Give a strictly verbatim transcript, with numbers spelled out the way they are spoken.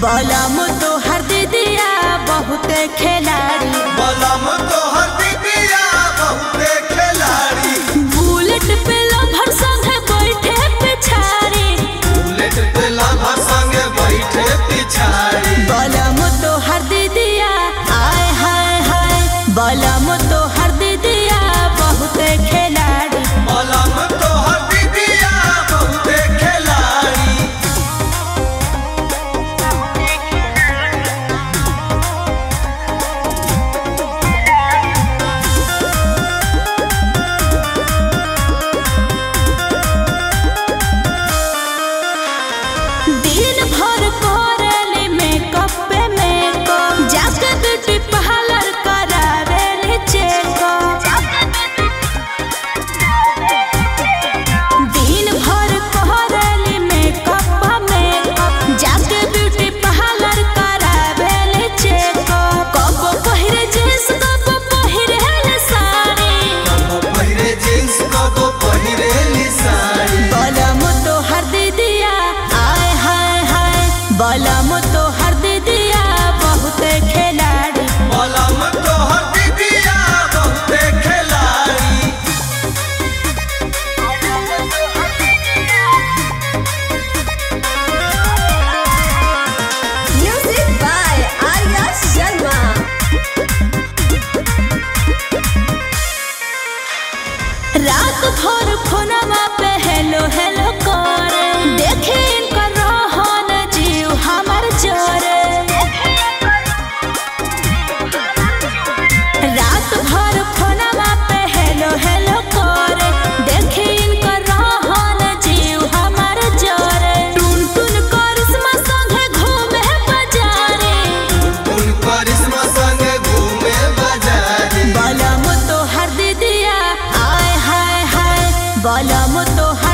बलम तो हर दीदिया बहुत खिलाड़ी बलम तो हर दीदिया बहुत खिलाड़ी बुलेट पे लभर संगे बैठे पिछाड़ी बुलेट पे लभर संगे बैठे पिछाड़ी बलम तो हर दीदिया आए हाय हाय बलम तो हर दीदिया बहुत खिलाड़ी बलम तो हर दीदिया बहुत खिलाड़ी दिन भर कोरेली मेकअप पे मेकअप जाके ब्यूटी पार्लर करावेली चेकअप दिन भर कोरेली मेकअप पे मेकअप जाके ब्यूटी पार्लर करावेली चेकअप कबो पहिरे जींस कबो पहिरे साड़ी कबो पहिरे जींस कबो पहिरे साड़ी बलम तो हर दीदिया आए हाय हाय बलम तो हर दीदिया बहुत खिलाड़ी बलम तो हर दीदिया बहुत खिलाड़ी म्यूजिक बाय आर्या शर्मा रात भर फोनमा पे हेलो हेलो करे देखे इनका रहन जीव हमार जोरे रात भर फोनमा पे हेलो हेलो करे देखे इनका रहन जीव हमार जोरे टुन टुन करिश्मा संगे घूमे बाजारे उन करिश्मा संगे घूमे बाजारे बलम तो हर दीदिया आए हाय हाय बलम तो हर